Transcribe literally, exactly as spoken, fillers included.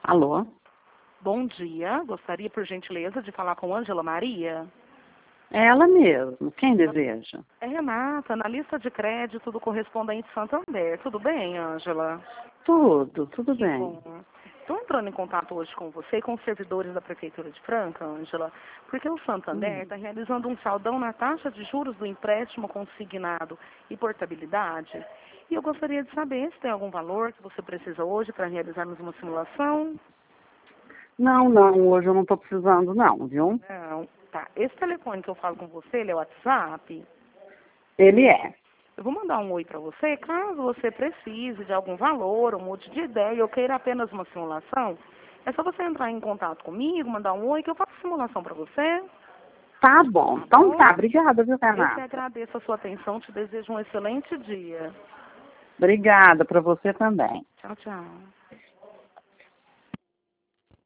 Alô? Bom dia, gostaria por gentileza de falar com Ângela Maria. É ela mesmo. Quem deseja? É Renata, analista de crédito do Correspondente Santander. Tudo bem, Ângela? Tudo, tudo Que bem. bom. Estou entrando em contato hoje com você e com os servidores da Prefeitura de Franca, Ângela, porque o Santander está Hum. realizando um saldão na taxa de juros do empréstimo consignado e portabilidade. E eu gostaria de saber se tem algum valor que você precisa hoje para realizarmos uma simulação. Não, não, hoje eu não estou precisando não, viu? Não, tá. Esse telefone que eu falo com você, ele é o WhatsApp? Ele é. Eu vou mandar um oi para você, caso você precise de algum valor, um monte de ideia, ou queira apenas uma simulação, é só você entrar em contato comigo, mandar um oi, que eu faço simulação para você. Tá bom. Tá Então tá, bom? obrigada, viu, Eu que Renata? agradeço a sua atenção, te desejo um excelente dia. Obrigada para você também. Tchau, tchau.